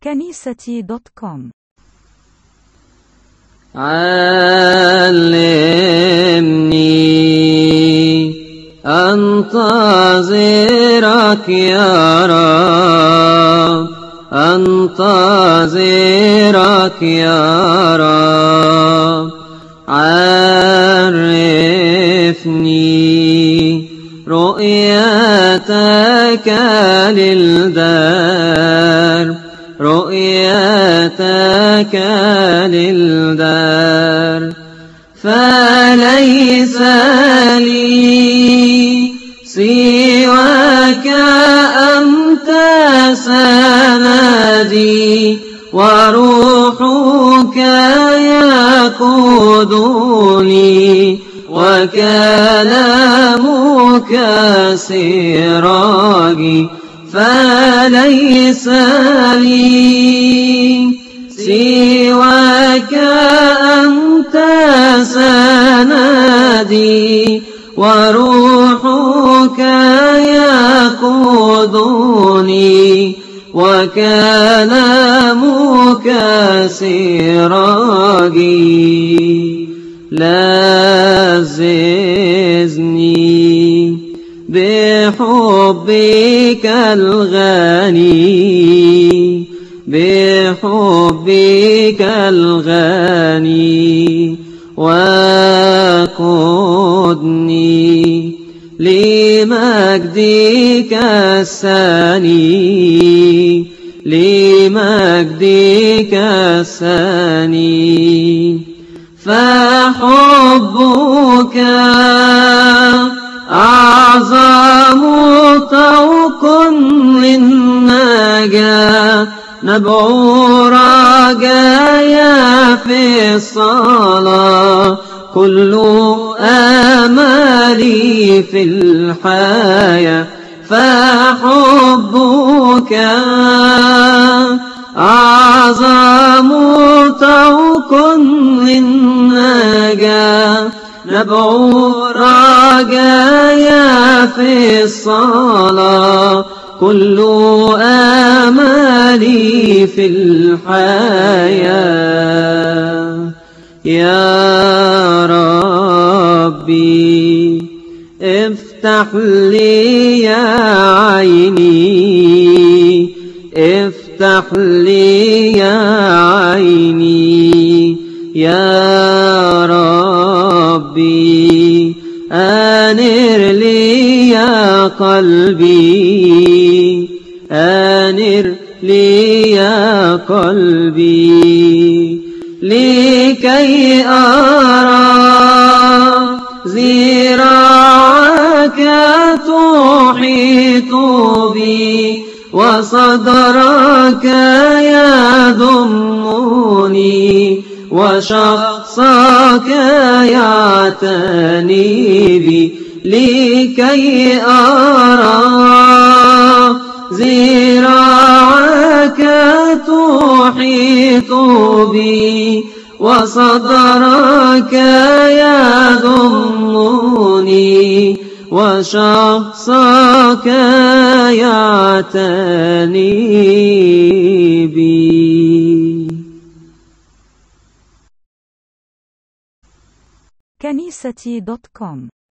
كنيستي.com. علمني أنتظرك يا رب، أنتظرك يا رب. عرفني رؤيتك للدار، رؤيتك للدار. فليس لي سواك، أنت سندي وروحك يقودني، وكلامك سراجي. فليس لي سواك، أنت سندي وروحك يقودني، وكلامك سراجي. لذذني بحبك الغني، بحبك الغني. وقدني لمجدك الثاني، لمجدك الثاني. فحبك أعظم طوق للنجاة، نبع رجايا في الصلاة. كل آمالي في الحياة. فحبك أعظم طوق للنجاة، نبع رجايا في الصلاة. كل آمالي في الحياة. يا ربي افتح لي عيني، افتح لي عيني. يا ربي أنر لي قلبي، أنر لي قلبي. لكي أرى ذراعك تحيط بي، وصدرك يضمني، وشخصك يعتني بي. لكي أرى ذراعك تحيط بي، وصدرك يضمني، وشخصك يعتني بي. كنيستي.com.